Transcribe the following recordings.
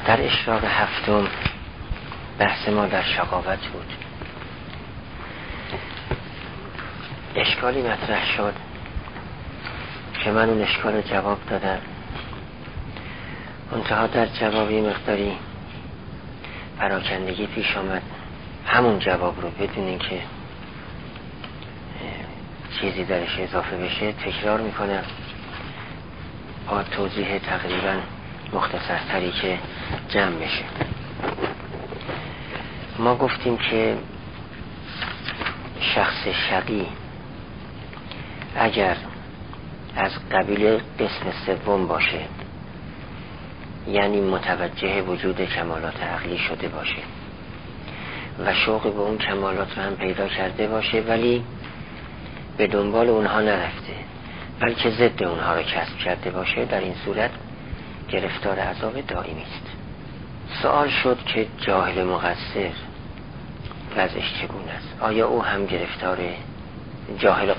در اشراق هفتم بحث ما در شقاوت بود. اشکالی مطرح شد که من اون اشکال رو جواب دادم، منتها در جوابی مقداری پراکندگی پیش آمد. همون جواب رو بدون اینکه چیزی درش اضافه بشه تکرار میکنم با توضیح تقریبا مختصرتری که جمع بشه. ما گفتیم که شخص شقی اگر از قبیل قسم سوم باشه، یعنی متوجه وجود کمالات عقلی شده باشه و شوق به اون کمالات رو هم پیدا کرده باشه، ولی به دنبال اونها نرفته بلکه ضد اونها رو کسب کرده باشه، در این صورت گرفتار عذاب دائمی است. سوال شد که جاهل مقصر وضعش چگونه است؟ آیا او هم گرفتار جاهل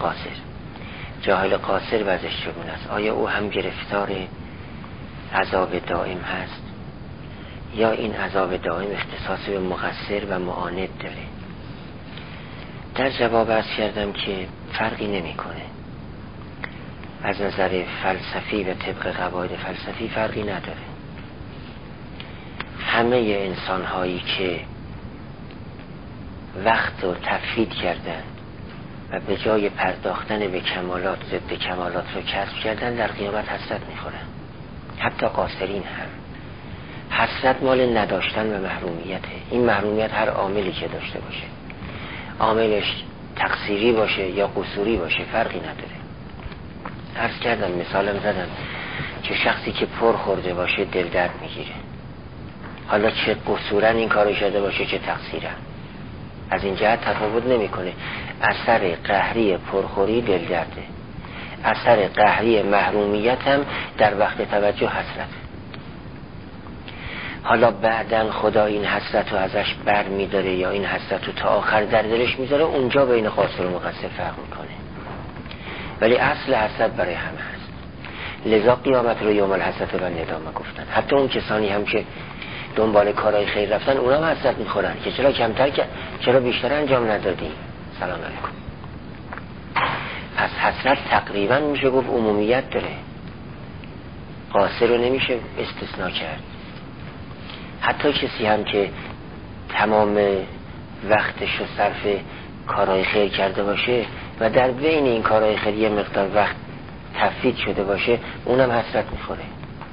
قاصر وضعش چگونه است؟ آیا او هم گرفتار عذاب دائم هست یا این عذاب دائم اختصاص به مقصر و معاند داره؟ در جواب عرض کردم که فرقی نمیکنه. از نظر فلسفی و طبق قواعد فلسفی فرقی نداره. همه انسان هایی که وقت رو تفرید کردن و به جای پرداختن به کمالات ضد کمالات رو کسب کردن در قیامت حسرت میخورن. حتی قاصرین هم. حسرت مال نداشتن و محرومیته. این محرومیت هر عاملی که داشته باشه، عاملش تقصیری باشه یا قصوری باشه، فرقی نداره. عرض کردم، مثالم زدم که شخصی که پر خورده باشه دل درد میگیره، حالا چه قصورن این کارو شده باشه چه تقصیرن، از این جهت تفاوت نمیکنه. اثر قهری پرخوری دل درده، اثر قهری محرومیت هم در وقت توجه حسرته. حالا بعدن خدا این حسرت رو ازش بر میداره یا این حسرت رو تا آخر در دلش میذاره، اونجا بین قاصر و مقصر فرق میکنه، ولی اصل حسرت برای همه هست. لذا قیامت رو یوم الحسرت و ندامه گفتن. حتی اون کسانی هم که دنبال کارهای خیر رفتن اونا هم حسرت میخورن که چرا کمتر چرا بیشتر انجام ندادی. سلام علیکم. پس حسرت تقریبا میشه گفت عمومیت داره، قاصر رو نمیشه استثناء کرد. حتی کسی هم که تمام وقتش رو صرف کارهای خیر کرده باشه و در بین این کارهای خیر یه مقدار وقت تفرید شده باشه، اونم حسرت میخوره.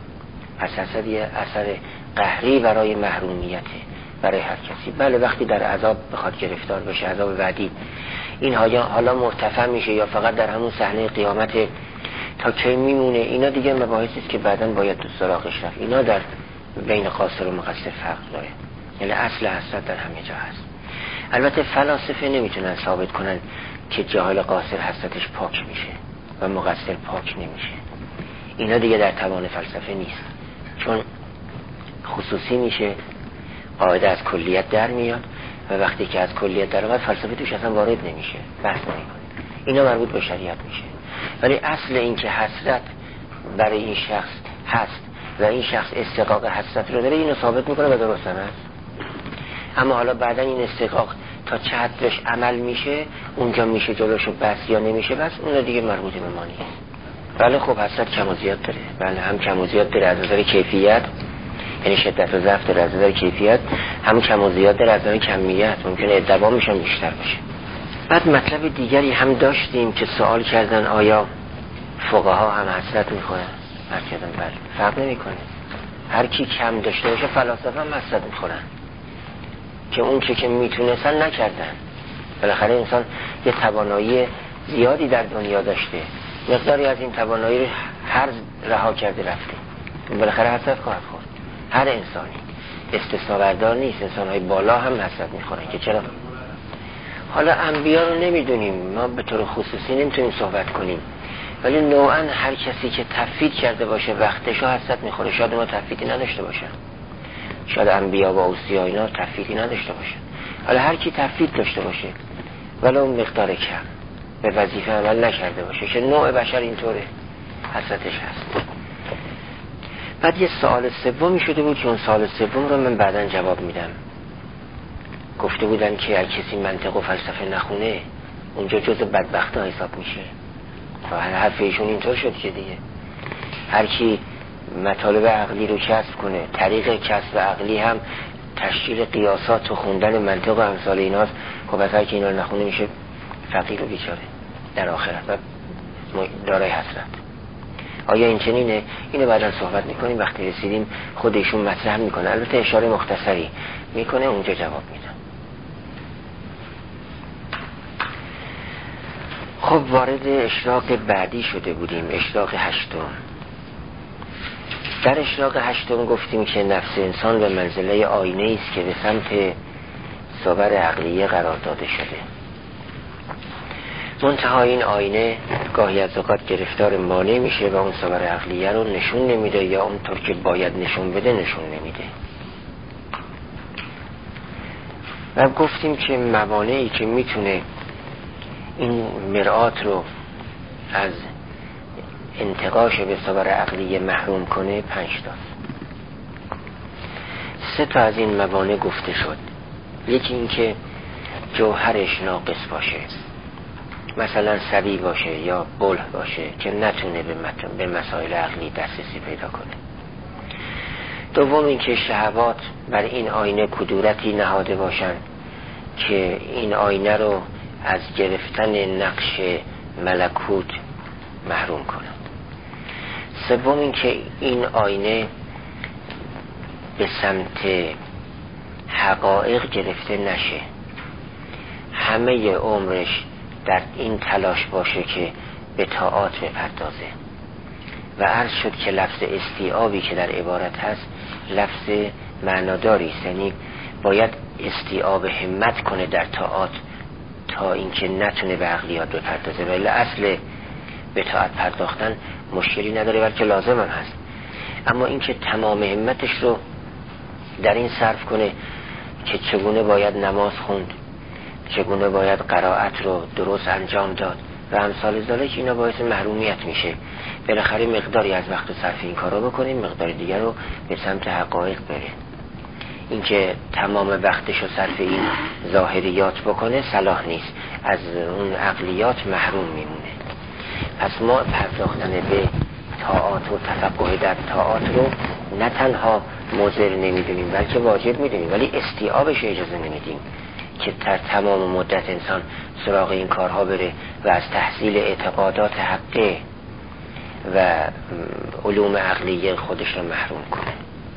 پس حسرت یه اثر قهری برای محرومیته برای هر کسی. بله، وقتی در عذاب بخواد گرفتار بشه، عذاب وعدی، این حالا مرتفع میشه یا فقط در همون صحنه قیامت تا کی میمونه، اینا دیگه مباحثی است که بعداً باید تو سراغش رفت. اینا در بین قاصر و مقصر فرق داره، یعنی اصل حسرت در همه جا هست. البته فلاسفه نمیتونن ثابت کنن که جاهل قاصر حسرتش پاک میشه و مقصر پاک نمیشه. اینا دیگه در توان فلسفه نیست، چون خصوصی میشه، قاعده از کلیت در میاد و وقتی که از کلیت در اومد فلسفه توش اصلا وارد نمیشه، بحث نمیکنه. اینا مربوط به شریعت میشه. ولی اصل این که حسرت برای این شخص هست و این شخص استحقاق حسرت رو داره، اینو ثابت میکنه و درست هم هست. اما حالا بعدا این استحقاق تا چه حدش عمل میشه، اونجا میشه جلوشو بس یا نمیشه بس، اون دیگه مربوط به ما نیست. بله خب حسرت کم و زیاد داره. بله، هم کم و زیاد داره از نظر کیفیت، یعنی شدت و ضعف داره از نظر کیفیت، هم کم و زیاد داره از نظر کمیت، ممکنه ادوامش هم بیشتر باشه. بعد مطلب دیگری هم داشتیم که سوال کردن آیا فقها هم حسرت میخورن؟ کردن بله، فرق نمیکنه. هر کی کم داشته باشه فلاسفه هم حسرت میخورن که اون که میتونستن نکردن. بالاخره انسان یه توانایی زیادی در دنیا داشته، مقداری از این توانایی رو هر رها کرده رفته، بالاخره حسرت خواهد خورد. هر انسانی استثناء بردار نیست، انسان‌های بالا هم حسرت میخورن که چرا. حالا انبیا رو نمیدونیم، ما به طور خصوصی نمیتونیم صحبت کنیم، ولی نوعا هر کسی که تفرید کرده باشه وقتشو حسرت میخوره. شاید ما تفریدی نداشته باشن، شاید انبیا و اوصیا اینا تفریدی نداشته باشن، حالا هر کی تفرید داشته باشه ولی اون مقدار کم به وظیفه عمل نکرده باشه، که نوع بشر اینطوره، حسرتش هست. بعد یه سوال سومی شده بود که اون سوال سوم رو من بعداً جواب میدم. گفته بودن که اگه کسی منطق و فلسفه نخونه اونجا جز بدبختا حساب میشه. و حرف ایشون اینطور شد که دیگه هر کی مطالب عقلی رو کسب کنه، طریق کسب عقلی هم تشکیل قیاسات و خوندن منطق و امثال ایناست، خب از هر کی اینا رو نخونه میشه فقیر و بیچاره در آخرت و دارای حسرت. آیا این چنینه؟ اینو بعدا صحبت میکنیم. وقتی رسیدیم خودشون مطرح میکنه، البته اشاره مختصری میکنه، اونجا جواب میدم. خب وارد اشراق بعدی شده بودیم، اشراق هشتم. در اشراق هشتم گفتیم که نفس انسان به منزله آینه است که به سمت صور عقلیه قرار داده شده. منتها این آینه گاهی از اوقات گرفتار مانع میشه و اون صور عقلیه رو نشون نمیده یا اونطور که باید نشون بده نشون نمیده. و گفتیم که موانعی که میتونه این مرآت رو از انتقاش به صور عقلیه محروم کنه 5 تاست. 3 تا از این موانع گفته شد. یکی این که جوهرش ناقص باشه، مثلا سبی باشه یا بله باشه که نتونه به مسائل عقلی دسترسی پیدا کنه. دوم این که شهوات بر این آینه کدورتی نهاده باشن که این آینه رو از گرفتن نقش ملکوت محروم کنه. سوم این که این آینه به سمت حقایق گرفته نشه، همه عمرش در این تلاش باشه که به طاعات بپردازه. و عرض شد که لفظ استیعابی که در عبارت هست لفظ معناداری است، یعنی باید استیعاب همت کنه در طاعات تا اینکه نتونه به عقلیات بپردازه. ولی اصل به طاعت پرداختن مشکلی نداره بلکه لازم هم هست، اما اینکه تمام همتش رو در این صرف کنه که چگونه باید نماز خوند، چگونه باید قرائت رو درست انجام داد و امثال ذالک، اینا باعث محرومیت میشه. بالاخره مقداری از وقت صرف این کارو بکنیم، مقدار دیگر رو به سمت حقایق بره. اینکه تمام وقتش رو صرف این ظاهریات بکنه صلاح نیست، از اون عقلیات محروم میمونه. پس ما پرداختن به طاعات و تفقه در طاعات رو نه تنها مضر نمیدونیم بلکه واجب میدونیم، ولی استیعابش اجازه نمیدیم که در تمام مدت انسان سراغ این کارها بره و از تحصیل اعتقادات حقه و علوم عقلیه خودش رو محروم کنه.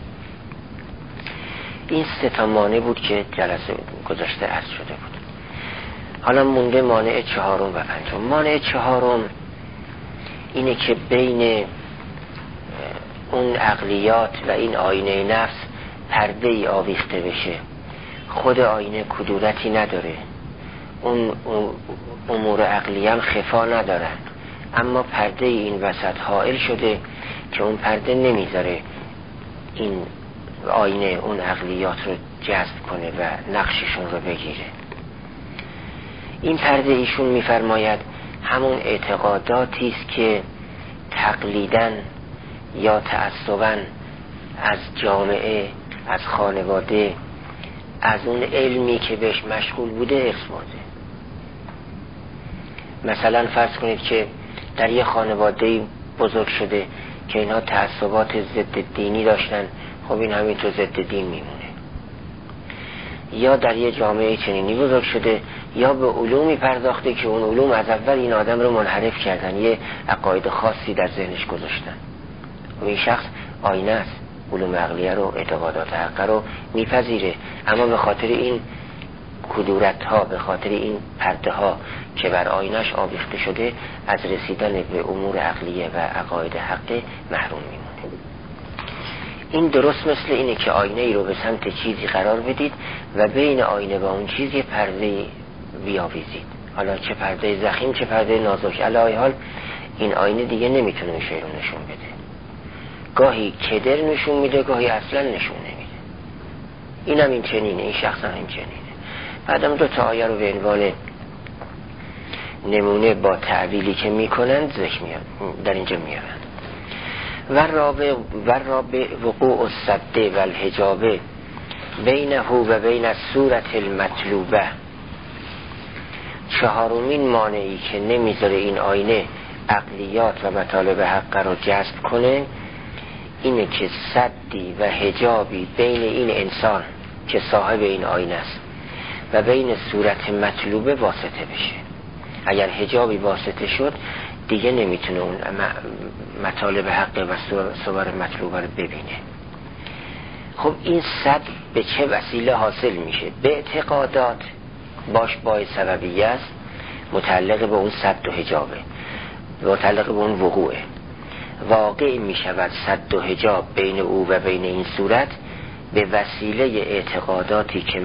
این 3 تا مانع بود که جلسه گذشته عرض شده بود. حالا مونده مانع 4 و 5. مانع 4 اینه که بین اون عقلیات و این آینه نفس پرده ای آویخته بشه. خود آینه کدورتی نداره، اون امور عقلی هم خفا ندارن، اما پرده این وسط حائل شده که اون پرده نمیذاره این آینه اون عقلیات رو جذب کنه و نقششون رو بگیره. این پرده ایشون میفرماید همون اعتقاداتی است که تقلیداً یا تعصباً از جامعه، از خانواده، از اون علمی که بهش مشغول بوده اثباته. مثلا فرض کنید که در یه خانواده بزرگ شده که اینها تعصبات ضد دینی داشتن، خب این همین تو ضد دین میمونه. یا در یه جامعه چنینی بزرگ شده یا به علومی پرداخته که اون علوم از اول این آدم رو منحرف کردن، یه عقاید خاصی در ذهنش گذاشتن. و این شخص آینه است، علوم عقلیه رو، اعتقادات حقه رو میپذیره، اما به خاطر این کدورت ها، به خاطر این پرده ها که بر آینه‌اش آویخته شده، از رسیدن به امور عقلیه و عقاید حقه محروم میمونه. این درست مثل اینه که آینه ای رو به سمت چیزی قرار بدید و بین آینه و اون چیز یه پرده بیاویزید، حالا چه پرده ضخیم چه پرده نازک. علی حال این آینه دیگه نمیتونه این شی رو نشون بده، گاهی کدر نشون میده، گاهی اصلا نشون نمیده. اینم این چنینه، این شخص هم این چنینه. بعدم 2 تا آیه رو به عنوان نمونه با تعبیلی که میکنن ذکر در اینجا میارن. و رابع وقوع الصد و الحجاب بینه و بین الصورت المطلوبه. چهارمین مانعی که نمیذاره این آینه عقلیات و مطالب حق رو جذب کنه اینه که صدی و حجابی بین این انسان که صاحب این آینه است و بین صورت مطلوبه واسطه بشه. اگر حجابی واسطه شد دیگه نمیتونه اون مطالب حق و صور مطلوبه رو ببینه. خب این صد به چه وسیله حاصل میشه؟ به اعتقادات باعث سببیه است، متعلق به اون صد و حجابه، متعلق به اون وقوعه. واقع میشود صد و حجاب بین او و بین این صورت به وسیله اعتقاداتی که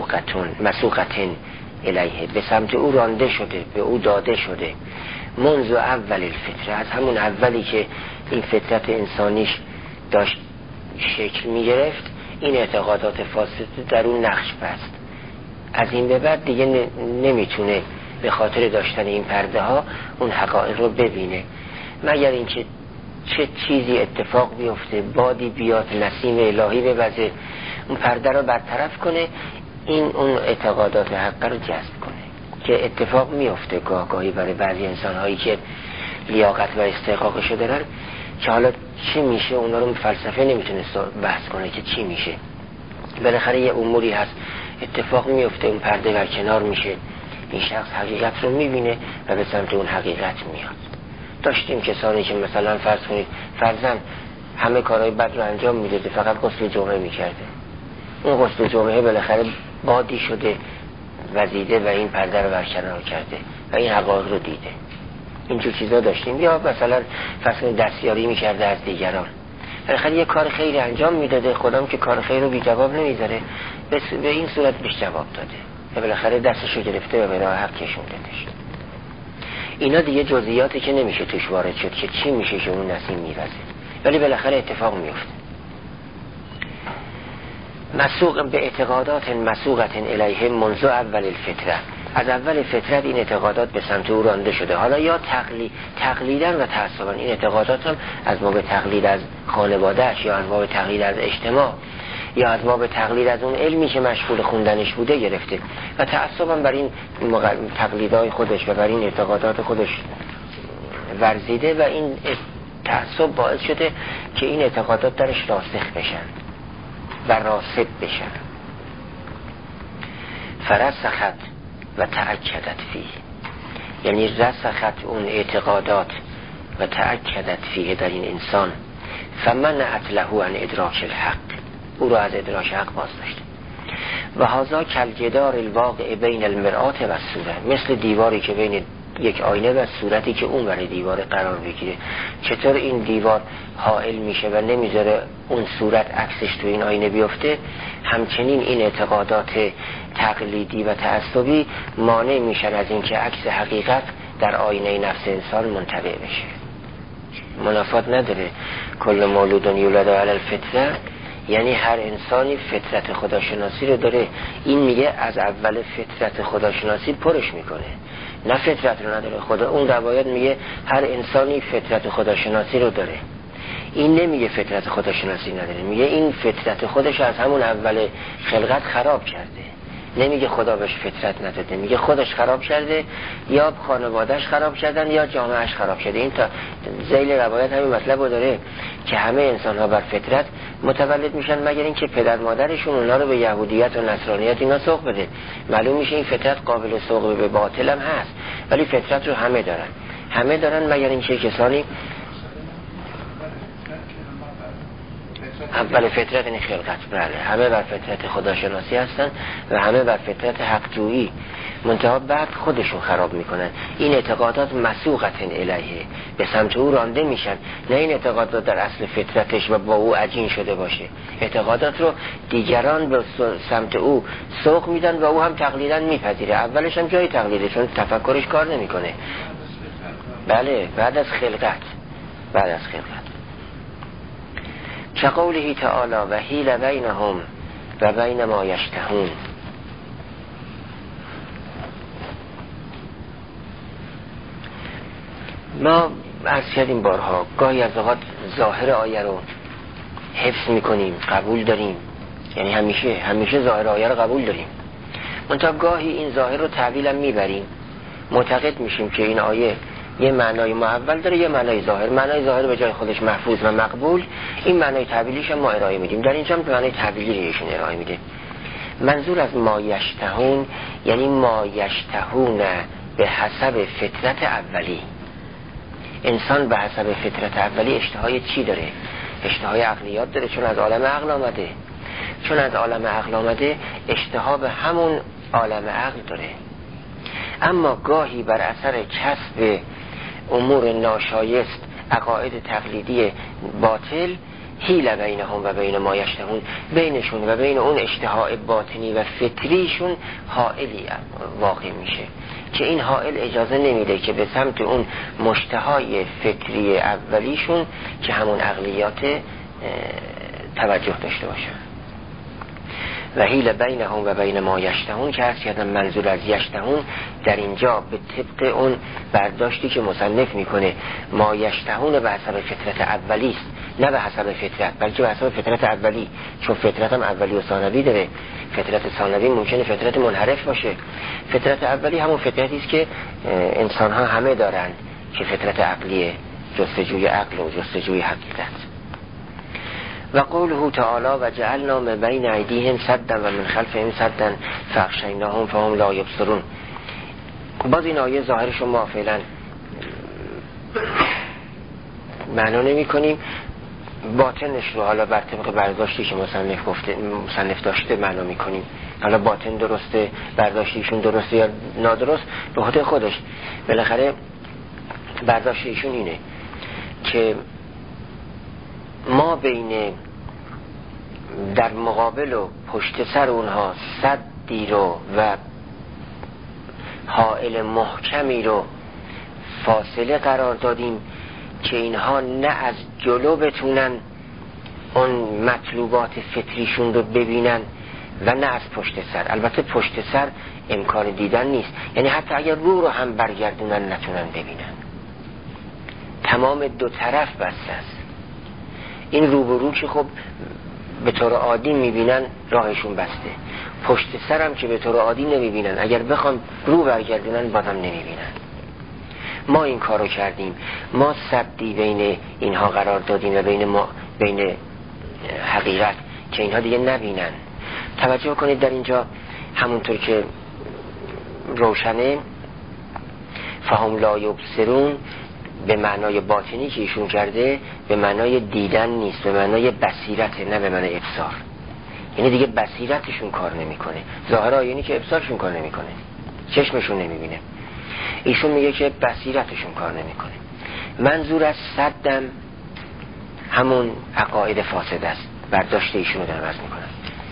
مسوقتن الیه، به سمت او رانده شده، به او داده شده. منذ اول الفطره، از همون اولی که این فطرت انسانیش داشت شکل می گرفت، این اعتقادات فاسد در اون نقش بست. از این به بعد دیگه نمیتونه به خاطر داشتن این پرده ها اون حقایق رو ببینه، مگر اینکه چه چیزی اتفاق بیفته، بادی بیاد، نسیم الهی بوزه، اون پرده رو برطرف کنه، این اون اعتقادات حق رو جذب کنه که اتفاق میفته گاهی برای بعضی انسان هایی که لیاقت و استحقاقشو دارن، که حالا چی میشه اونا رو فلسفه نمیتونه بحث کنه که چی میشه. بالاخره یه اموری هست اتفاق میفته، اون پرده برکنار میشه، این شخص حقیقت رو میبینه و به سمت اون حقیقت میاد. داشتیم کسانی که مثلا فرض کنید فرزن همه کارهای بد رو انجام میداده، فقط غسل جمعه میکرده، اون غسل جمعه بالاخره بادی شده وزیده و این پرده رو برکنار کرده و این حقایق رو دیده. اینجور چیزا داشتیم. یا مثلا فرض کنید دستیاری میکرده از دیگران، بالاخره یه کار خیری انجام میداده، خودم که کار خیر رو بی جواب نمیذاره، به این صورت بهش جواب داده و بالاخره دستشو گرفته و به راه حق کشون دادش. اینا دیگه جزئیاتی که نمیشه توش وارد شد که چی میشه که اون نسیم میرزه، ولی بالاخره اتفاق میفته. مسوق به اعتقادات مسوقت الیه منذ اول الفطره، از اول فطرت این اعتقادات به سمت او رانده شده. حالا یا تقلیدن و تعصبا، این اعتقادات هم از باب تقلید از خانوادهش، یا از باب تقلید از اجتماع، یا از باب تقلید از اون علمی که مشغول خوندنش بوده گرفته و تعصبا بر این تقلیدهای خودش و بر این اعتقادات خودش ورزیده و این تعصب باعث شده که این اعتقادات درش راسخ بشن و راسب بشن. فرسخت و تأکدت فیه، یعنی رسخت اون اعتقادات و تأکدت فیه در این انسان، فمنعت له عن ادراک الحق، او را از ادراک حق باز داشت. و هذا کالجدار الواقع بین المرآة و الصوره، مثل دیواری که بین یک آینه و صورتی که اون برای دیوار قرار بگیره. چطور این دیوار حائل میشه و نمیذاره اون صورت عکسش تو این آینه بیفته، همچنین این اعتقادات تقلیدی و تعصبی مانع میشن از اینکه عکس حقیقت در آینه نفس انسان منطبع بشه. منافات نداره. کل مولود یولد علی الفطره، یعنی هر انسانی فطرت خداشناسی رو داره. این میگه از اول فطرت خداشناسی پرش میکنه، نه فطرت رو نداره. خدا اون روایت میگه هر انسانی فطرت خداشناسی رو داره، این نمیگه فطرت خداشناسی نداره، میگه این فطرت خودش از همون اول خلقت خراب کرده. نمیگه خدا بهش فطرت نداده، میگه خودش خراب کرده، یا خانوادهش خراب کردن، یا جامعهش خراب شده. این تا ذیل روایت همین مطلب رو داره که همه انسان ها بر فطرت متولد میشن، مگر اینکه پدر مادرشون اونا رو به یهودیت و نصرانیت اینا سوق بده. معلوم میشه این فطرت قابل سوق به باطل هم هست، ولی فطرت رو همه دارن مگر اینکه کسانی اول فطرت این خلقت، بله، همه بر فطرت خداشناسی هستن و همه بر فطرت حق جویی، منتها بعد خودشون خراب میکنن. این اعتقادات مسوقت الیه، به سمت او رانده میشن، نه این اعتقادات در اصل فطرتش و با او عجین شده باشه. اعتقادات رو دیگران به سمت او سوق میدن و او هم تقلیداً میپذیره. اولش هم جای تقلیده، چون تفکرش کار نمیکنه. بله، بعد از خلقت. که قوله تعالی و حیل بینهم و بین ما یشتهون. ما عرض کردیم بارها، گاهی از اوقات ظاهر آیه رو حفظ میکنیم، قبول داریم، یعنی همیشه ظاهر آیه رو قبول داریم، منتها گاهی این ظاهر رو تعبیل هم میبریم، معتقد میشیم که این آیه یه معنای محول داره، یه معنای ظاهر. معنای ظاهر به جای خودش محفوظ و مقبول، این معنای تعبیلیش هم ما ارائه میدیم. در اینجا هم معنای تعبیلی رو ایشون ارائه میده. منظور از ما یشتهون یعنی ما یشتهون به حسب فطرت اولی. انسان به حسب فطرت اولی اشتهای چی داره؟ اشتهای عقلیات داره، چون از عالم عقل آمده. چون از عالم عقل آمده اشتها به همون عالم عقل داره. اما گاهی بر اثر کسب امور ناشایست، عقاید تقلیدی باطل، حیل بینهم و بین ما یشتهون، بینشون و بین اون اشتهای باطنی و فطریشون حائلی واقع میشه که این حائل اجازه نمیده که به سمت اون مشتهای فطری اولیشون که همون عقلیات توجه داشته باشن. و حیل بینهم و بین ما یشتهون که هست کردن منظور از یشتهون در اینجا به طبق اون برداشتی که مصنف میکنه ما یشتهون به حسب فطرت اولی است، نه به حسب فطرت، بلکه به حسب فطرت اولی، چون فطرت هم اولی و ثانوی داره. فطرت ثانوی ممکنه فطرت منحرف باشه. فطرت اولی همون فطرتی است که انسان ها همه دارند که فطرت عقلیه، جستجوی عقل و جستجوی حقیقت. و قوله تعالی و جعلنا من بین ایدیهم سدا و من خلفهم سدا فاغشیناهم فهم لا یبصرون. باز این آیه ظاهرش ما فعلا معنا نمی کنیم، باطنش رو حالا بر طبق برداشتی که مصنف داشته معنا می کنیم. حالا باطن درسته، برداشتیشون درسته یا نادرست به خاطر خودش، بالاخره برداشتیشون اینه که ما بین در مقابل و پشت سر اونها سدی رو و حائل محکمی رو فاصله قرار دادیم که اینها نه از جلو بتونن اون مطلوبات فطریشون رو ببینن و نه از پشت سر. البته پشت سر امکان دیدن نیست، یعنی حتی اگر رو هم برگردونن نتونن ببینن. تمام دو طرف بسته است. این رو که خب به طور عادی میبینن راهشون بسته، پشت سرم که به طور عادی نمیبینن، اگر بخوام رو برگردونن بازم نمیبینن. ما این کارو کردیم، ما سدی بین اینها قرار دادیم و بین حقیقت که اینها دیگه نبینن. توجه کنید در اینجا همونطور که روشنه فهم لا یبصرون به معنای باطنی که ایشون کرده به معنای دیدن نیست، به معنای بصیرته، نه به معنای ابصار. یعنی دیگه بصیرتشون کار نمیکنه. ظاهرا یعنی که ابصارشون کار نمیکنه، چشمشون نمیبینه. ایشون میگه که بصیرتشون کار نمیکنه. منظور از صدم همون عقاید فاسد است. برداشت ایشون رو در وزن میکنن.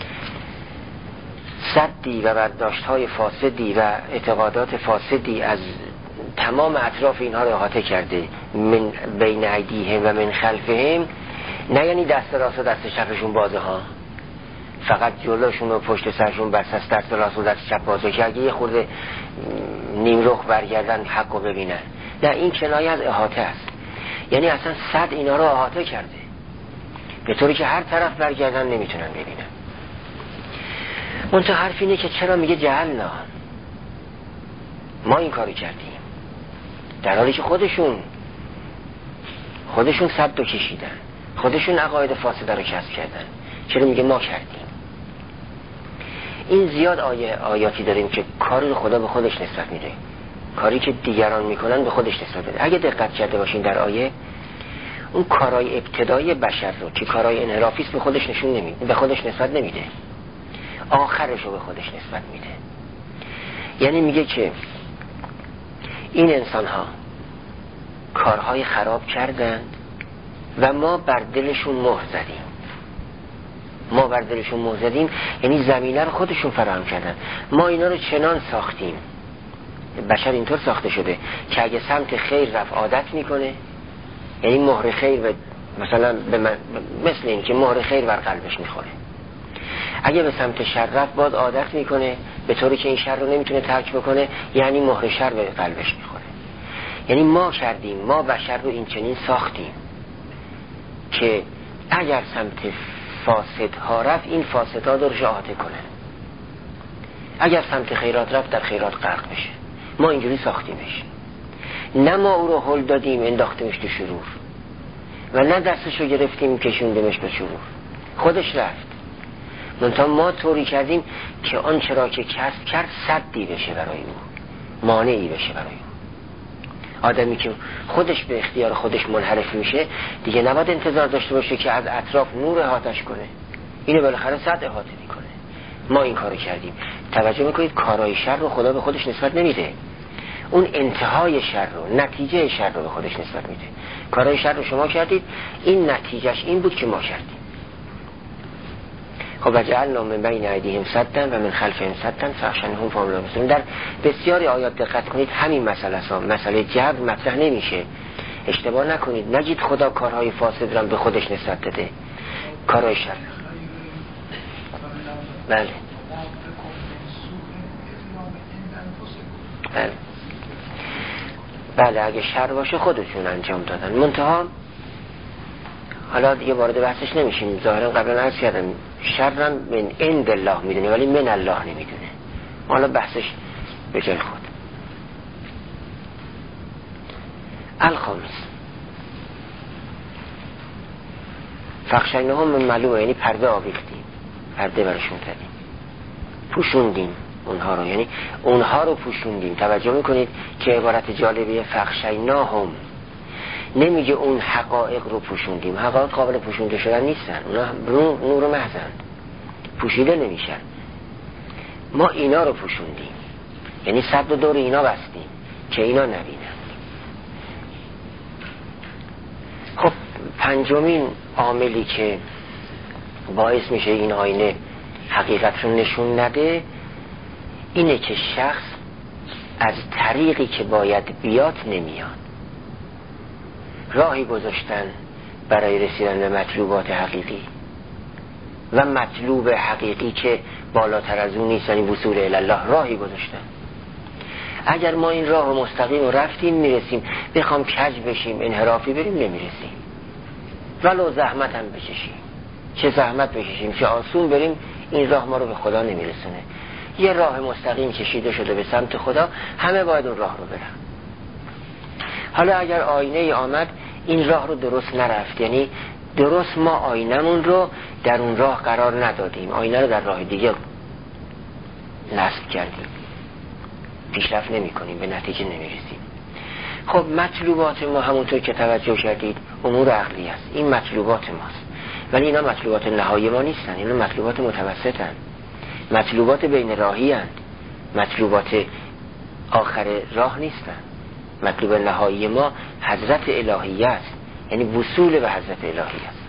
صدی و برداشت‌های فاسدی و اعتقادات فاسدی از تمام اطراف اینها رو احاطه کرده. من بین ایدیهم و من خلفهم، نه یعنی دست راست و دست چپشون بازه ها، فقط جلوشون و پشت سرشون بس است، دست راست و دست چپ بازه که اگه یه خورده نیم رخ برگردن حق رو ببینن. نه، این کنایه از احاطه است. یعنی اصلا صد اینا رو احاطه کرده به طوری که هر طرف برگردن نمیتونن ببینن. منتها حرف اینه که چرا میگه جعلنا، ما این کاری کردیم، در حالی که خودشون صد رو کشیدن، خودشون عقاید فاسده رو کسب کردن. چرا میگه ما کردیم؟ این زیاد آیاتی داریم که کاری رو خدا به خودش نسبت میده، کاری که دیگران میکنن به خودش نسبت میده. اگه دقت کرده باشین در آیه، اون کارهای ابتدایی بشر رو که کارهای انحرافی است به خودش نسبت نمیده، آخرش رو به خودش نسبت میده. یعنی میگه که این انسان ها کارهای خراب کردند و ما بر دلشون مهر زدیم. یعنی زمینه رو خودشون فراهم کردن. ما اینا رو چنان ساختیم، بشر اینطور ساخته شده که اگه سمت خیر رفت عادت میکنه، یعنی مهر خیر مثلا مثل این که مهر خیر بر قلبش میخوره. اگه به سمت شر رفت باز عادت میکنه به طوری که این شر رو نمیتونه ترک بکنه، یعنی مهر شر به قلبش میخوره. یعنی ما کردیم، ما بشر رو این چنین ساختیم که اگر سمت فاسدها رفت این فاسدها درش احاطه کنه، اگر سمت خیرات رفت در خیرات غرق بشه. ما اینجوری ساختیمش، نه ما او رو هل دادیم انداختیمش تو شرور و نه دستش رو گرفتیم کشوندیمش به شرور، خودش رفت. منتها ما طوری کردیم که آنچه را که کسب کرد سدی بشه برای او، مانعی بشه برای او. آدمی که خودش به اختیار خودش منحرف میشه دیگه نباید انتظار داشته باشه که از اطراف نور احاطش کنه، اینو بالاخره سد احاطه میکنه. ما این کارو کردیم. توجه میکنید کارهای شر رو خدا به خودش نسبت نمیده، اون انتهای شر رو، نتیجه شر رو به خودش نسبت میده. کارهای شر رو شما کردید، این نتیجهش این بود که ما کردیم. خب وجعلنا من بین ایدیهم سدا و من خلفهم سدا فاغشیناهم فهم لا یبصرون. در بسیاری آیات دقت کنید همین مسئله جبر مطرح نمیشه. اشتباه نکنید، نگید خدا کارهای فاسد را به خودش نسبت داده، کارهای شر. بله بله بله، اگه شر باشه خودشون انجام دادن. منتها حالا دیگه وارد بحثش نمیشیم، ظاهرا قبلا عرض کردم شرم من عند الله میدونه ولی من الله نمیدونه. حالا بحثش به جای خود. الخامس فاغشیناهم من ملوه، یعنی پرده آویختیم، پرده برشون کردیم، پوشوندیم اونها رو، یعنی اونها رو پوشوندیم. توجه میکنید که عبارت جالبیه، فاغشیناهم نمیگه اون حقایق رو پوشوندیم، حقایق قابل پوشونده شدن نیستن، اونا نور محضن، پوشیده نمیشن. ما اینا رو پوشوندیم، یعنی سد دور اینا بستیم که اینا نبینن. خب پنجمین عاملی که باعث میشه این آینه حقیقت رو نشون نده اینه که شخص از طریقی که باید بیاد نمیاد. راهی گذاشتن برای رسیدن به مطلوبات حقیقی و مطلوب حقیقی که بالاتر از اون نیست، یعنی وصول الی الله، راهی گذاشتن. اگر ما این راه مستقیم رو رفتیم میرسیم، بخوام کج بشیم انحرافی بریم نمیرسیم، ولو زحمت هم بکشیم، چه زحمت بکشیم چه آسون بریم، این راه ما رو به خدا نمیرسونه. یه راه مستقیم کشیده شده به سمت خدا، همه باید اون راه رو برن. حالا اگر آینه آمد این راه رو درست نرفت، یعنی درست ما آینمون رو در اون راه قرار ندادیم، آینه رو در راه دیگه نصب کردیم، پیشرفت نمی کنیم، به نتیجه نمیرسیم. خب مطلوبات ما همونطور که توجه کردید امور عقلی است، این مطلوبات ماست، ولی اینا مطلوبات نهایی ما نیستن، اینا مطلوبات متوسطن، مطلوبات بین راهی هستند، مطلوبات آخر راه نیستن. مطلوب نهایی ما حضرت الهی است، یعنی وصول به حضرت الهی است،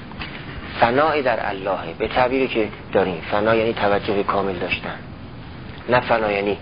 فنای در الله. به تعبیری که داریم فنا یعنی توجه کامل داشتن، نه فنا یعنی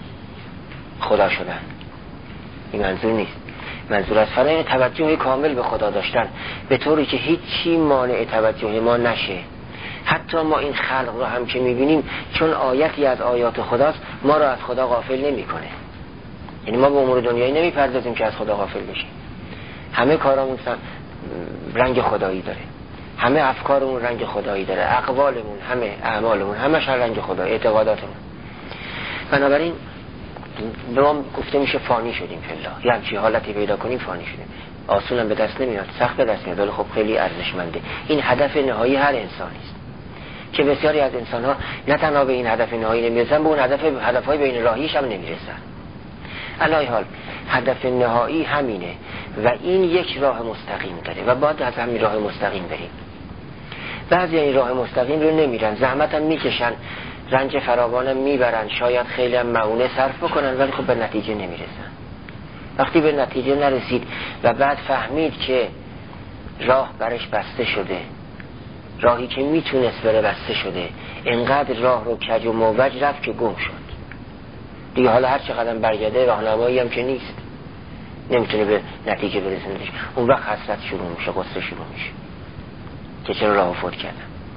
خدا شدن، این منظور نیست. منظور از فنا یعنی توجه کامل به خدا داشتن، به طوری که هیچی مانع توجه ما نشه. حتی ما این خلق رو هم که میبینیم چون آیتی از آیات خداست، ما رو از خدا غافل نمیکنه. یعنی ما به امور دنیایی نمیپردازیم که از خدا غافل بشیم. همه کارامون رنگ خدایی داره، همه افکارمون رنگ خدایی داره، اقوالمون، همه اعمالمون همش رنگ خدایی، اعتقاداتمون. بنابراین به ما گفته میشه فانی شدیم فی الله، یعنی حالتی پیدا کنیم فانی شدیم. آسونم به دست نمیاد، سخت به دست میاد، ولی خب خیلی ارزشمنده. این هدف نهایی هر انسانی است که بسیاری از انسان‌ها نه تنها به این هدف نهایی نمیرسن، به اون هدف‌های بین راهیش هم نمیرسن. علی حال هدف نهایی همینه و این یک راه مستقیم داره و باید از همین راه مستقیم بریم. بعضی این راه مستقیم رو نمیرن، زحمت هم میکشن، رنج فراوان هم میبرن، شاید خیلی هم معونه صرف بکنن، ولی خب به نتیجه نمیرسن. وقتی به نتیجه نرسید و بعد فهمید که راه برش بسته شده، راهی که میتونست بره بسته شده، انقدر راه رو کج و موج رفت که گم شد دیگه. حالا هر چقدر برگرده راهنمایی هم که نیست، نمیتونه به نتیجه برسونش. اون وقت حسرت شروع میشه، قصه شروع میشه که چرا راه فوت کردم.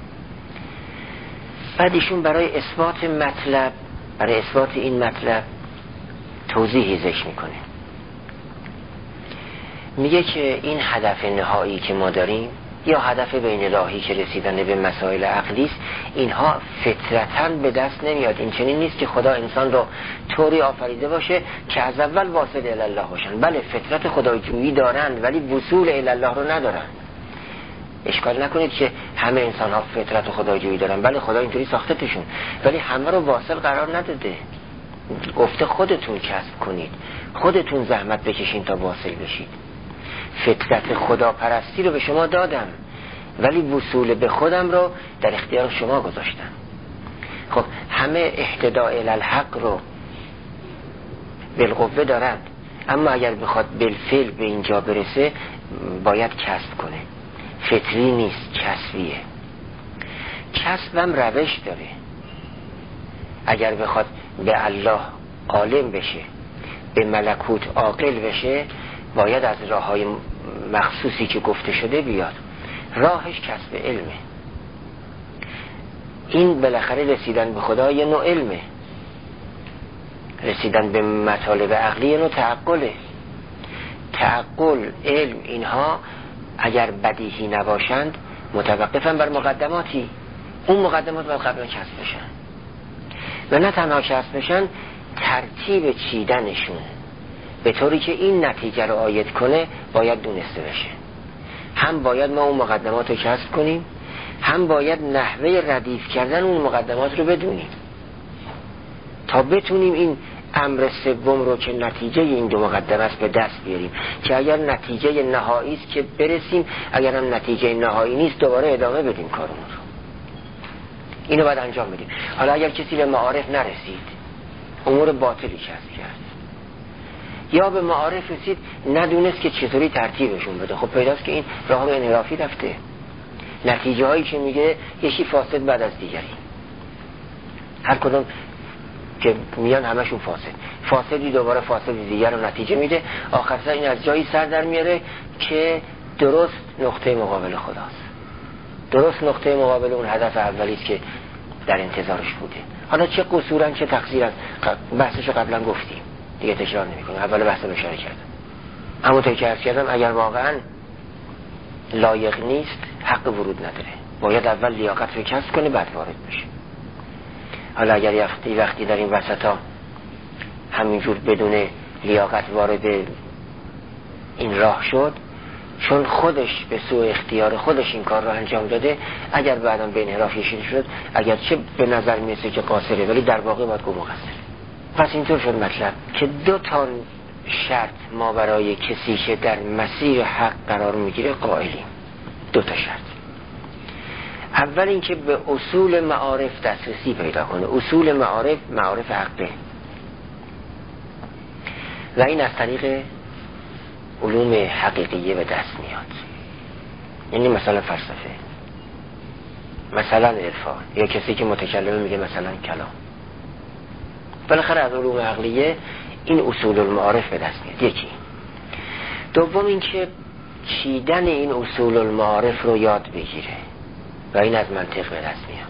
بعد ایشون برای اثبات مطلب، برای اثبات این مطلب توضیحی ذکر میکنه. میگه که این هدف نهایی که ما داریم یا هدف بین الهی که رسیدن به مسائل عقلی است، اینها فطرتاً به دست نمیاد. این چنین نیست که خدا انسان رو طوری آفریده باشه که از اول واصل الی الله باشن. بله فطرت خدایجویی دارند ولی وصول الی الله رو ندارن. اشکال نکنید که همه انسان ها فطرت خدایجویی دارن، بله خدا اینطوری ساختتشون، ولی همه رو واصل قرار نداده. گفته خودتون کسب کنید، خودتون زحمت بکشین تا واصل بشید. فطرت خداپرستی رو به شما دادم ولی وصول به خودم رو در اختیار شما گذاشتم. خب همه اهتداء الی الحق رو بالقوه دارند، اما اگر بخواد بالفعل به اینجا برسه باید کسب کنه. فطری نیست، کسبیه. کسبم روش داره. اگر بخواد به الله عالم بشه، به ملکوت عاقل بشه، باید از راههای مخصوصی که گفته شده بیاد. راهش کسب علمه. این بالاخره رسیدن به خدا یه نوع علمه، رسیدن به مطالب عقلی یه نوع تعقله. تعقل، علم، اینها اگر بدیهی نباشند متوقفن بر مقدماتی. اون مقدمات باید قبلا کسب بشن و نه تنها کسب بشن، ترتیب چیدنشون به طوری که این نتیجه رو عاید کنه باید دونسته بشه. هم باید ما اون مقدمات رو کسب کنیم، هم باید نحوه ردیف کردن اون مقدمات رو بدونیم تا بتونیم این امر سوم رو که نتیجه این دو مقدمه است به دست بیاریم، که اگر نتیجه نهایی است که برسیم، اگر هم نتیجه نهایی نیست دوباره ادامه بدیم کارمون رو. اینو باید انجام بدیم. حالا اگر کسی به معارف نرسید، امور باطلی کسب کرد، یا به معارف رسید ندونست که چطوری ترتیبشون بده، خب پیداست که این راه رو انحرافی رفته. نتیجه هایی که میگه یکی فاسد بعد از دیگری، هر کدوم که میان همشون فاسدی دوباره فاسدی دیگر رو نتیجه میده. آخر سر این از جایی سر در میاره که درست نقطه مقابل خداست، درست نقطه مقابل اون هدف اولیست که در انتظارش بوده. حالا چه قصورن چه تقصیرن بحثشو قبلا گفتیم دیگه، تکرار نمی کنم. اول بحث اشاره کردم، اما تکرار کردم اگر واقعا لایق نیست حق ورود نداره، باید اول لیاقت رو کسب کنه بعد وارد بشه. حالا اگر وقتی در این وسطا همینجور بدون لیاقت وارد این راه شد، چون خودش به سوء اختیار خودش این کار رو انجام داده، اگر بعدم به انحراف کشیده شد، اگر چه به نظر میرسه که قاصره ولی در واقع باید گم و قصره. پس اینطور شد مطلب که دو تا شرط ما برای کسی که در مسیر حق قرار میگیره قائلیم. دو تا شرط. اول اینکه به اصول معارف دسترسی پیدا کنه. اصول معارف حقه، و این از طریق علوم حقیقیه به دست میاد. یعنی مثلا فلسفه، مثلا عرفان، یا کسی که متکلم میگه مثلا کلام. بالاخره از علوم عقلیه این اصول المعارف به دست میاد. یکی. دوم اینکه چیدن این اصول المعارف رو یاد بگیره و این از منطق به دست میاد.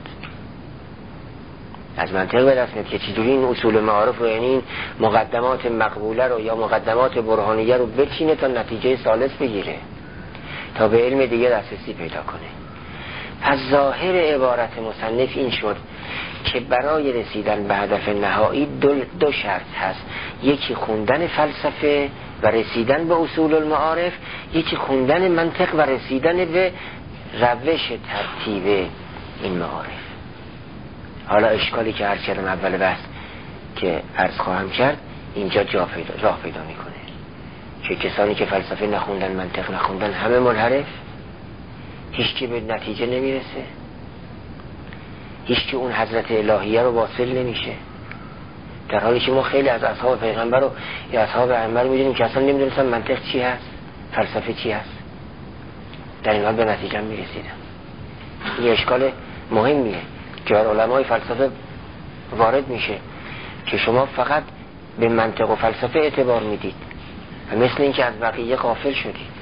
از منطق به دست میاد که چجوری این اصول معارف رو، یعنی این مقدمات مقبوله رو یا مقدمات برهانیه رو بچینه تا نتیجه ثالث بگیره، تا به علم دیگه دسترسی پیدا کنه. پس ظاهر عبارت مصنف این شد که برای رسیدن به هدف نهایی دو شرط هست. یکی خوندن فلسفه و رسیدن به اصول المعارف، یکی خوندن منطق و رسیدن به روش ترتیب این معارف. حالا اشکالی که عرض کردم اول بحث که عرض خواهم کرد اینجا راه پیدا میکنه که کسانی که فلسفه نخوندن، منطق نخوندن، همه منحرف، هیچ کی به نتیجه نمیرسه، هیچ کی اون حضرت الهیه رو واصل نمیشه، در حالی که ما خیلی از اصحاب پیغمبر رو یا اصحاب پیغمبر میدونیم که اصلا نمیدونستن منطق چی هست، فلسفه چی هست، در این حال به نتیجه میرسیدن. این اشکال مهمیه که علمای فلسفه وارد میشه که شما فقط به منطق و فلسفه اعتبار میدید و مثل این که از بقیه غافل شدید.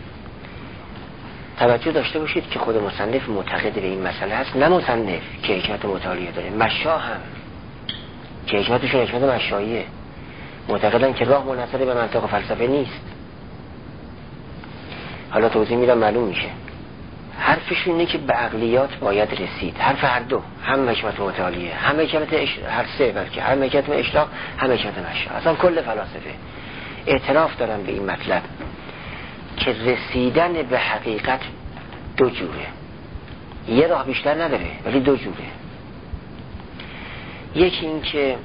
توجه داشته باشید که خود مصنف معتقد به این مسئله است، نه مصنف که حکمت مطالعه داره، مشا هم که حکمتشون حکمت مشاییه، معتقدن که راه منحصر به منطق و فلسفه نیست. حالا توضیح میدم معلوم میشه. حرفشون اینه که به عقلیات باید رسید. حرف هر دو، هم حکمت متعالیه، هم حکمت هر سه، بلکه هم حکمت اشراق، هم حکمت مشا. اصلا کل فلاسفه اعتراف دارن به این مطلب که رسیدن به حقیقت دو جوره، یه راه بیشتر نداره ولی دو جوره. یکی این که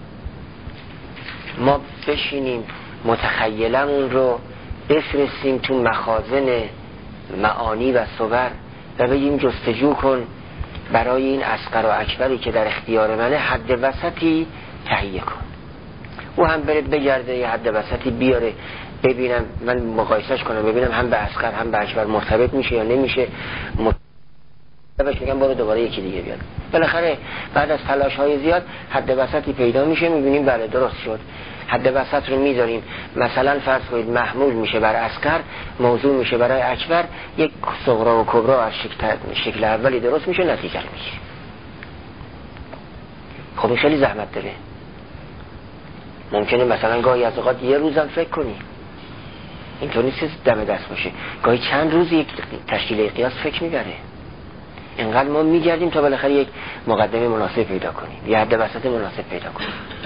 ما بشینیم متخیلا اون رو بفرستیم تو مخازن معانی و صور و بگیم جستجو کن برای این اصغر و اکبری که در اختیار منه حد وسطی تهیه کن. او هم بره بگرده یه حد وسطی بیاره، ببینم من مقایسش کنم، ببینم هم به اصغر هم به اکبر مرتبط میشه یا نمیشه. بهش میگم برو دوباره یکی دیگه بیاد. بالاخره بعد از تلاش های زیاد حد وسطی پیدا میشه، میبینیم بله درست شد. حد وسط رو میذاریم، مثلا فرض کنید محمول میشه بر اصغر، موضوع میشه برای اکبر، یک صغرا و کبرا از شکل اولی درست میشه، نتیجه میشه. خب این خیلی زحمت داره. ممکنه مثلا گاهی از اوقات یه روزم فکر کنی، اینطور نیست دم دست باشه، گاهی چند روز یک تشکیل قیاس فکر میبره. اینقدر ما میگردیم تا بالاخره یک مقدمه مناسب پیدا کنیم، یه حد وسط مناسب پیدا کنیم.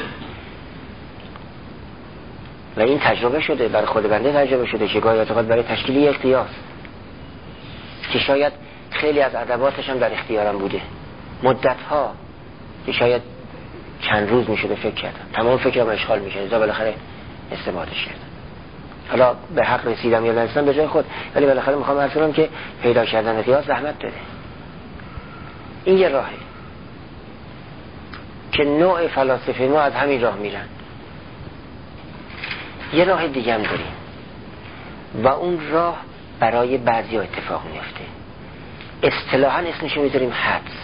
و این تجربه شده، برای خود بنده تجربه شده که گاهی از اوقات برای تشکیل یک قیاس که شاید خیلی از ادواتش هم در اختیارم بوده، مدت‌ها که شاید چند روز میشده فکر کردم، تمام فکرم اشغال میشه، لذا بالاخره استفادهش کردم. حالا به حق رسیدم یا نرسیدم به جای خود، ولی بالاخره میخوام عرض کنم که پیدا کردن قیاس زحمت داره. این یه راهه که نوع فلاسفه ما از همین راه میرن. یه راه دیگه هم داریم و اون راه برای بعضی ها اتفاق میفته. اصطلاحاً اسمشو میذاریم حدس.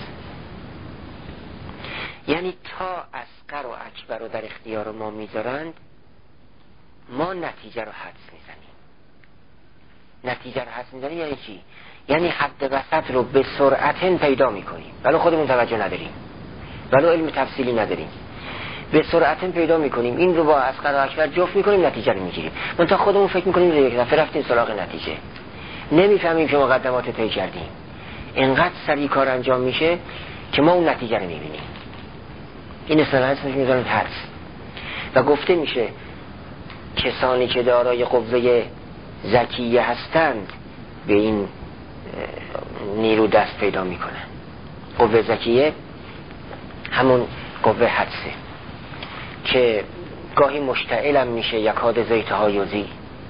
یعنی تا اصغر و اکبر رو در اختیار ما میذارند، ما نتیجه رو حدس میزنیم. نتیجه رو حدس میزنیم یعنی چی؟ یعنی حد وسط رو به سرعت پیدا میکنیم ولو خودمون توجه نداریم، ولو علم تفصیلی نداریم، به سرعت پیدا میکنیم، این رو با اصغر و اکبر جفت میکنیم، نتیجه رو میگیریم. منتها خودمون فکر میکنیم یک دفعه رفتیم سراغ نتیجه، نمیفهمیم که مقدمات طی کردیم. اینقدر سریع کار انجام میشه که ما اون نتیجه رو میبینیم. این اصطلاح اسمش میذارن حدس. و گفته میشه کسانی که دارای قوه ذکیه هستند به این نیرو دست پیدا میکنن. قوه ذکیه همون قوه حدسه که گاهی مشتعلم میشه یکاد زیت هایوزی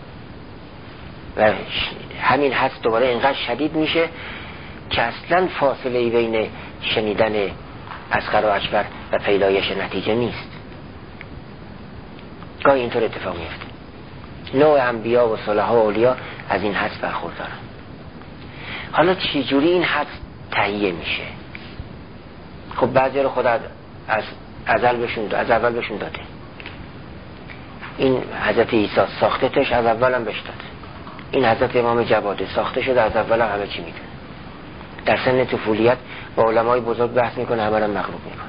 و همین حدس دوباره اینقدر شدید میشه که اصلا فاصله بین شنیدن اصغر و اکبر و پیدایش نتیجه نیست. گاهی اینطور اتفاق میفته. نوع انبیا و صلحا و اولیا از این حدس برخوردارن. حالا چی جوری این حدس تهیه میشه؟ خب بعضی رو خدا از اول بهشون داده. این حضرت عیسی ساخته تش از اول هم بهش داده. این حضرت امام جواده ساخته شده از اول هم همه چی میدونه. در سن طفولیت با علمای بزرگ بحث میکنه، همه رو مغلوب میکنه.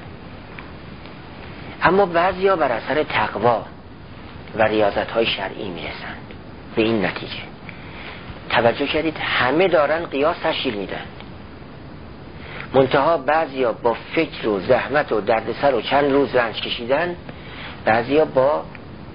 اما بعضیا بر اثر تقوا و ریاضت‌های شرعی میرسند به این نتیجه. توجه کردید همه دارن قیاس تشکیل میدن، منتها بعضیا با فکر و زحمت و دردسر و چند روز رنج کشیدن، بعضیا با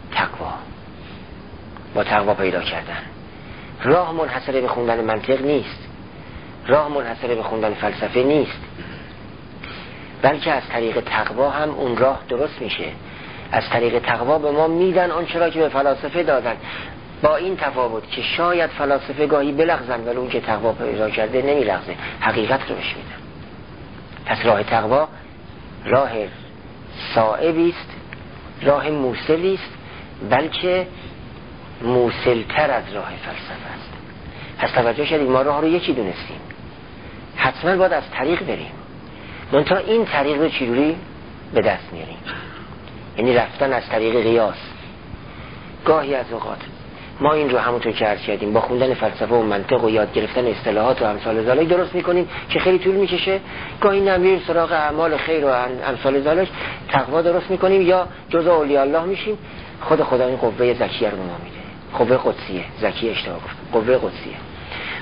تقوا پیدا کردن. راه منحصر به خوندن منطق نیست، راه منحصر به خوندن فلسفه نیست، بلکه از طریق تقوا هم اون راه درست میشه. از طریق تقوا به ما میدن اون چرا که به فلاسفه دادن، با این تفاوت که شاید فلاسفه گاهی بلغزن ولی اون که تقوا پیدا کرده نمیلغزه، حقیقت رو بهش میدن. پس راه تقوا راه صائبی است، راه موصلی است، بلکه موصلتر از راه فلسفه است. پس توجه کردید ما راه رو یکی دونستیم، حتما باید از طریق بریم. منتها این طریق رو چجوری به دست میاریم؟ یعنی رفتن از طریق قیاس. گاهی از اوقات ما این رو همونطور که عرض کردیم با خوندن فلسفه و منطق و یاد گرفتن اصطلاحات و امثال ذالک درست میکنیم که خیلی طول میکشه. گاهی نمیریم سراغ اعمال خیر و امثال ذالک، تقوا درست میکنیم یا جزء اولیاء الله میشیم. خدا این قوه ذکیه رو ما میده، قوه قدسیه، ذکیه اشتباه گفت، قوه قدسیه.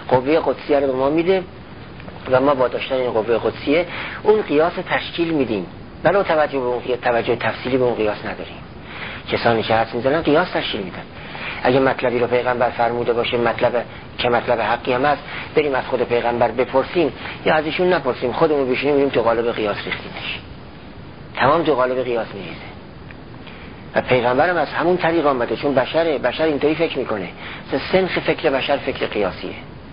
قوه قدسیه رو به ما میده و ما با داشتن این قوه قدسیه اون قیاس تشکیل میدیم، ولو توجه به اون توجه تفصیلی به اون قیاس نداریم. کسانی که حدس میزنن قیاس تشکیل میدن. اگه مطلبی رو پیغمبر فرموده باشه، مطلب حقی هم هست، بریم از خود پیغمبر بپرسیم یا از ایشون نپرسیم، خودمون بشینیم بریم تو قالب قیاس ریختیمش، تمام تو قالب قیاس میریزه. و پیغمبرم از همون طریق آمده، چون بشر اینطوری فکر میکنه. سنخ فکر بشر فکر قیاسیه.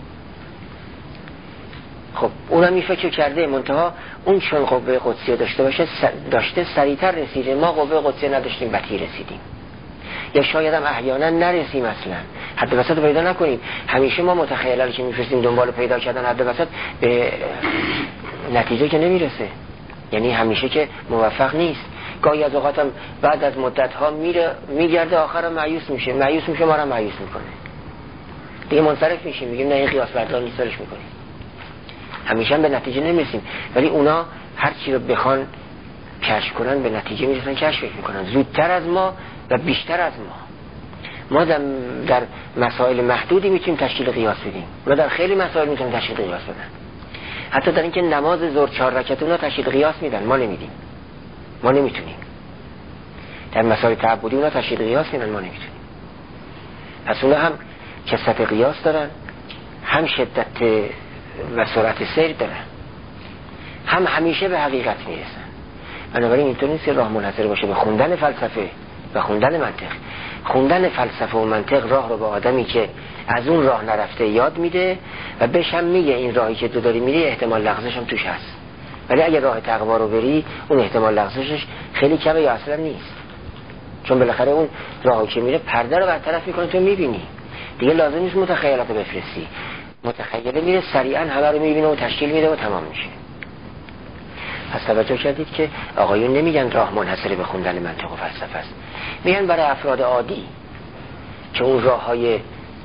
خب اونم این فکر کرده، منتها اون چون قوه قدسیه داشته سریعتر رسیده، ما قوه قدسیه نداشتیم بطی رسیدیم، یا شاید هم احیانا نرسیم، اصلا حد وسط پیدا نکنیم. همیشه ما متخیلالی که میفرستیم دنبال پیدا کردن حد وسط به نتیجه که نمیرسه، یعنی همیشه که موفق نیست. گاهی از اوقات هم بعد از مدت ها میگرده، آخر مایوس میشه، ما رو مایوس میکنه، دیگه منصرف میشیم، میگیم نه این قیاس بردار نیست، ولش میکنیم. همیشه هم به نتیجه نمیرسیم، ولی اونا هر چی رو بخوان کشف کنن به نتیجه میرسن، کشف میکنن زودتر از ما و بیشتر از ما در مسائل محدودی میتونیم تشکیل قیاس بدیم، اونا در خیلی مسائل میتونن تشکیل قیاس بدن. حتی در اینکه نماز ظهر 4 رکعت اونا تشکیل قیاس میدن، ما نمیدیم، ما نمیتونیم. در مسائل تعبدی اونا تشکیل قیاس میدن، ما نمیتونیم. پس اونا هم کثرت قیاس دارن، هم شدت و سرعت سیر دارن، هم همیشه به حقیقت میرسن. بنابراین اینطور نیست که راه منحصر باشه به خوندن فلسفه و خوندن منطق. خوندن فلسفه و منطق راه رو به آدمی که از اون راه نرفته یاد میده و بهش هم میگه این راهی که تو داری میری احتمال لغزش هم توش هست، ولی اگه راه تقوا رو بری اون احتمال لغزشش خیلی کمه یا اصلا نیست، چون بالاخره اون راهی که میره پرده رو برطرف میکنه، تو میبینی دیگه، لازم نیست متخیلات رو بفرستی، متخیله میره سریعا همه رو میبینه و تشکیل میده و تمام میشه. پس توجه کردید که آقایون نمیگن راه منحصر به خوندن منطق و فلسفه است، میگن برای افراد عادی که اون راههای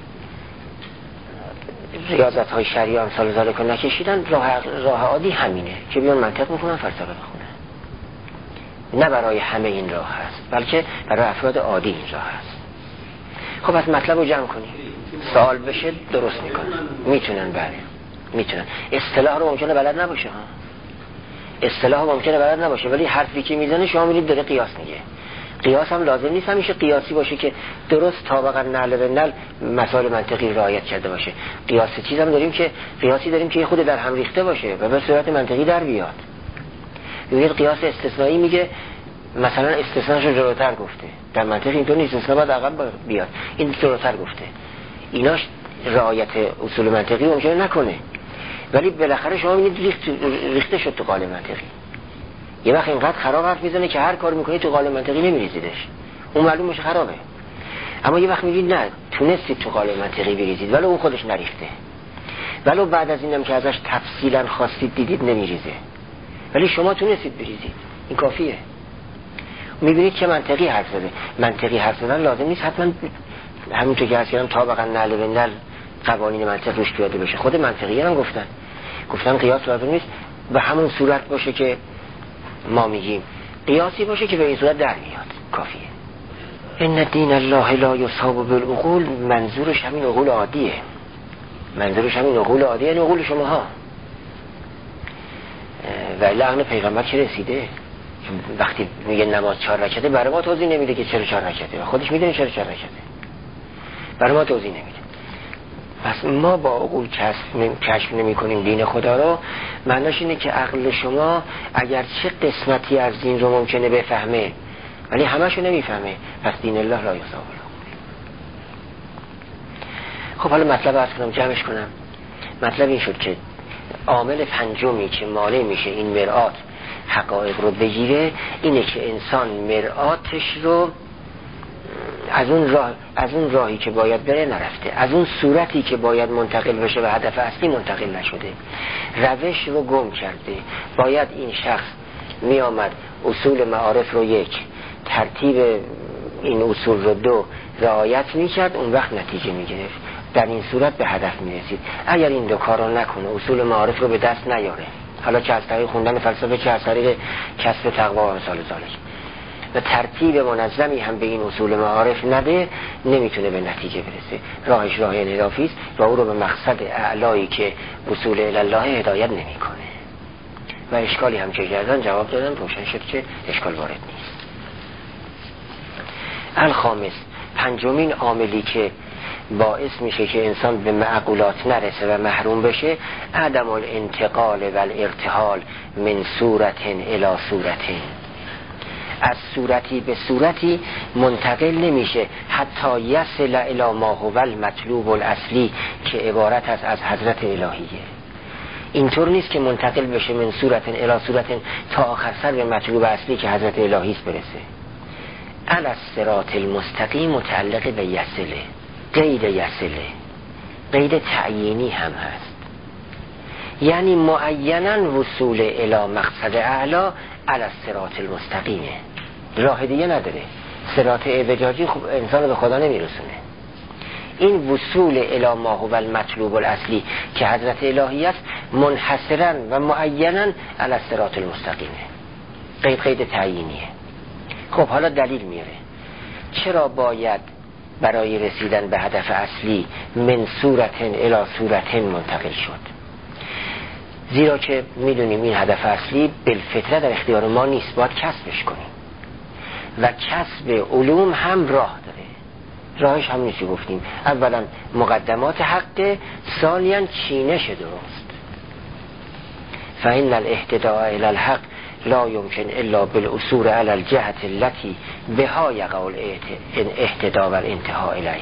ریاضت های شرعی امثال ذالک نکشیدن، راه عادی همینه که بیان منطق بخونن، فلسفه بخونن. نه برای همه این راه هست، بلکه برای افراد عادی این راه هست. خب از مطلب رو جمع کنیم، سوال بشه درست میتونن. بله میتونن. اصطلاح رو ممکنه بلد نباشه، اصطلاح ممکنه بلد نباشه، ولی حرفی که میزنه شما میرید داره قیاس میگه. قیاس هم لازم نیست همیشه قیاسی باشه که درست طابقا نعل به نعل مسائل منطقی رعایت کرده باشه. قیاسی داریم که خود در هم ریخته باشه و به صورت منطقی در بیاد. یعنی قیاس استثنایی میگه مثلا استثناشو جلوتر گفته، در منطق اینطور نیست، استثنا باید عقب بیاد، این جلوتر گفته. ایناش رعایت اصول منطقی ممکنه نکنه، ولی بالاخره شما میبینید ریخته شد تو قالب منطقی. یه وقت اینقدر خراب حرف میزنه که هر کار میکنی تو قالب منطقی نمیریزیدش، اون معلوم میشه خرابه. اما یه وقت میبینید نه، تونستید تو قالب منطقی بریزید ولی اون خودش نریخته، ولو بعد از اینم که ازش تفصیلا خواستید دیدید نمیریزه، ولی شما تونستید بریزید، این کافیه. میبینید که منطقی حرف زده. منطقی حرف زدن لازم نیست حتما همونطور که هستیم طابقا نعل به نعل قوانین منطق روش پیاده بشه. خود منطقی هم گفتن قیاس لازم نیست به همون صورت باشه که ما میگیم، قیاسی باشه که به این صورت در میاد، کافیه. ان دین الله لا یصاب بالعقول، منظورش همین عقول عادیه، یعنی عقول شماها. و لعن پیغمبر که رسیده، وقتی میگه نماز 4 رکعته برای ما توضیح نمیده که چرا 4 رکعته، خودش میدونه چرا 4 رکعته، برای ما توضیح نمیده. پس ما با عقول کشف نمی کنیم دین خدا رو، معناش اینه که عقل شما اگر چه قسمتی از دین رو ممکنه بفهمه ولی همشو نمیفهمه، پس دین الله لا یصاب. خب حالا مطلب عرض کنم، جمعش کنم. مطلب این شد که عامل پنجمی که مانع میشه این مرآت حقایق رو بگیره اینه که انسان مرآتش رو از اون راهی که باید بره نرفته، از اون صورتی که باید منتقل بشه به هدف اصلی منتقل نشده، روش رو گم کرده. باید این شخص می آمد اصول معارف رو 1، ترتیب این اصول رو 2 رعایت می کرد، اون وقت نتیجه می گرفت، در این صورت به هدف می رسید. اگر این 2 کار رو نکنه، اصول معارف رو به دست نیاره، حالا چه از طریق خوندن فلسفه چه از طریق کسب تقوا و امثال ذالک، و ترتیب منظمی هم به این اصول معارف نده نمیتونه به نتیجه برسه. راهش راه انحرافی است و او رو به مقصد اعلایی که اصول الله هدایت نمیکنه. و اشکالی هم که کردن جواب دادن روشن شد که اشکال وارد نیست. الخامس، پنجمین عاملی که باعث میشه که انسان به معقولات نرسه و محروم بشه، عدم الانتقال و الارتحال من صورت الی صورت، از صورتی به صورتی منتقل نمیشه حتی یصل الی ما هو المطلوب الاصلی که عبارت است از حضرت الهیه. اینطور نیست که منتقل بشه من صورت الی صورت تا آخر سر به مطلوب اصلی که حضرت الهی است برسه. علی الصراط المستقیم متعلق به یصله، قید یصله، قید تعیینی هم هست، یعنی معیناً وصول الی مقصد اعلی علی الصراط المستقیمه، راه دیگه نداره. صراط اعوجاجی خب انسان رو به خدا نمیرسونه. این وصول الی ما هو المطلوب الاصلی که حضرت الهی است منحصراً و معیناً علی الصراط المستقیمه، قید تعیینیه. خب حالا دلیل میاره چرا باید برای رسیدن به هدف اصلی من صورت الی صورت منتقل شد. زیرا که میدونیم این هدف اصلی بالفطره در اختیار ما نیست، باید کسبش کنیم و کسب علوم هم راه داره. راهش هم نیست گفتیم، اولا مقدمات حق، ثانیا چینش درست. فإن الاهتداء الی الحق لا يمكن الا بالعثور على الجهة التي بها يقع الاهتداء والانتهاء الیه.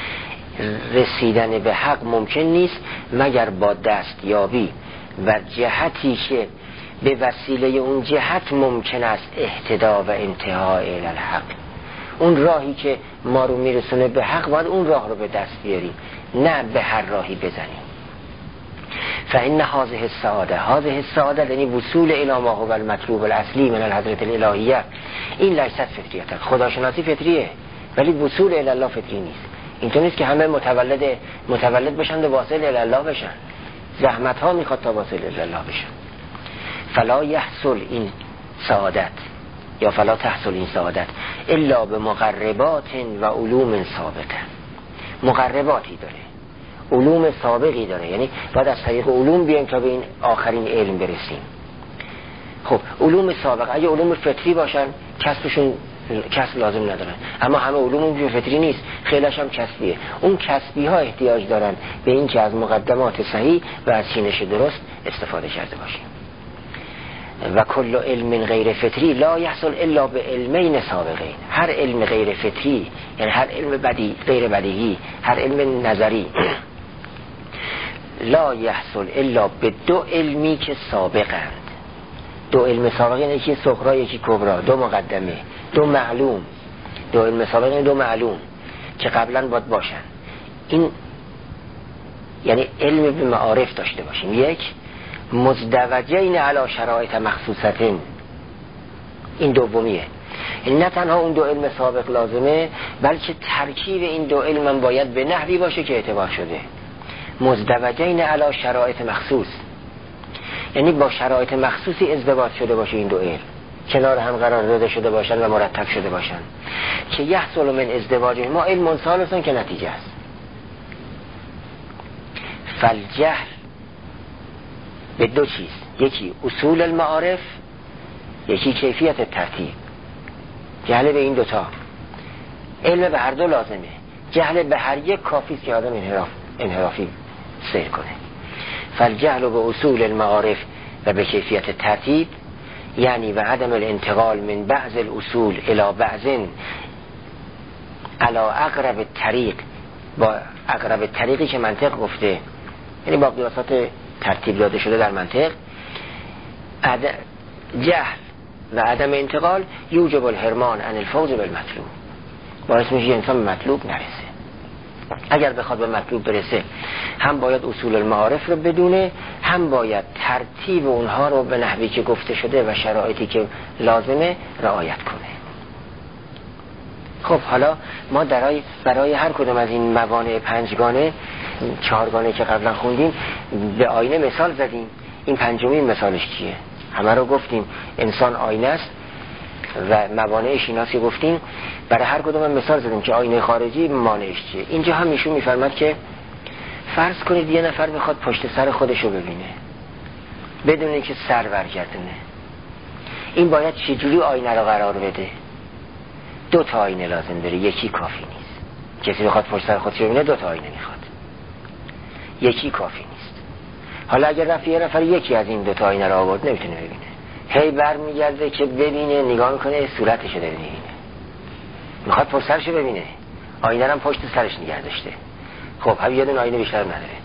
رسیدن به حق ممکن نیست مگر با دستیابی و جهتی که به وسیله اون جهت ممکن است اهتداء و انتهاء الی الحق. اون راهی که ما رو میرسونه به حق باید اون راه رو به دست بیاریم، نه به هر راهی بزنیم. فإن هذه السعاده یعنی وصول الی ما هو المطلوب الاصلی من الحضرت الالهیه، این لیست فطریت، خداشناسی فطریه ولی وصول الی الله فطری نیست. اینطور نیست که همه متولد بشن و واصل الی الله بشن، زحمت ها میخواد تا واصل الی الله بشن. فلا یحصل این سعادت یا فلا تحصل این سعادت الا به مقربات و علوم سابقه. مقرباتی داره، علوم سابقی داره، یعنی باید از طریق علوم بیایم تا به این آخرین علم برسیم. خب علوم سابق اگه علوم فطری باشن کسبشون کسب لازم ندارن، اما همه علوم فطری نیست، خیلیش هم کسبیه. اون کسبی ها احتیاج دارن به این که از مقدمات صحیح و از چینش درست استفاده کرده باشیم. و کل علم غیر فطری لا یحصل الا به علمین سابقین. هر علم غیر فطری یعنی هر علم غیر بدیهی، هر علم نظری لا یحصل الا به دو علمی که سابقند. دو علم سابق یعنی یکی صغرا یکی کبرا، دو مقدمه، دو معلوم. دو علم سابق یعنی دو معلوم که قبلا باید باشن. این یعنی علم به معارف داشته باشیم. یک مزدوجین علی شرایط مخصوصتین، این دومیه. این نه تنها اون دو علم سابق لازمه بلکه ترکیب این دو علم هم باید به نحوی باشه که اعتبار شده. مزدوجین علی شرایط مخصوص یعنی با شرایط مخصوصی ازدواج شده باشه این دو علم، کنار هم قرار داده شده باشن و مرتب شده باشن که یحصل من ازدواج ما علم ثالث که نتیجه است. فالجهل به دو چیز، یکی اصول المعارف، یکی کیفیت ترتیب. جهل به این دوتا، علم به هر دو لازمه، جهل به هر یک کافی است که آدم انحرافی سیر کنه. فالجهل به اصول المعارف و به کیفیت ترتیب یعنی و عدم الانتقال من بعض الاصول الى بعض علی اقرب الطریق، با اقرب طریقی که منطق گفته، یعنی با قیاسات ترتیب داده شده در منطق. جهل و عدم انتقال یوجب الحرمان عن الفوز بالمطلوب، باعث میشه انسان به مطلوب نرسه. اگر بخواد به مطلوب برسه هم باید اصول المعارف رو بدونه، هم باید ترتیب اونها رو به نحوی که گفته شده و شرایطی که لازمه رعایت کنه. خب حالا ما برای هر کدوم از این موانع پنجگانه، چهارگانه که قبلا خوندیم به آینه مثال زدیم. این پنجمین مثالش چیه؟ همه رو گفتیم انسان آینه است، و موانعش ایناست که گفتیم برای هر کدوم مثال زدیم که آینه خارجی مانعش چیه. اینجا هم ایشون میفرماد که فرض کنید یه نفر میخواد پشت سر خودشو ببینه بدون اینکه سر برگردونه، این باید چجوری آینه رو قرار بده؟ 2 تا آینه لازم داره، یکی کافی نیست. کسی میخواد پشت سر خودش ببینه 2 تا آینه میخواد، یکی کافی نیست. حالا اگر رفت یه نفر یکی از این 2 تا آینه رو آورد نمیتونه ببینه، هی برمیگرده که ببینه، نگاه میکنه صورتشو داره میبینه، میخواد پشت سرشو ببینه، آینه رو هم پشت سرش نگه داشته. خب هم یه دونه آینه بیشتر نداره.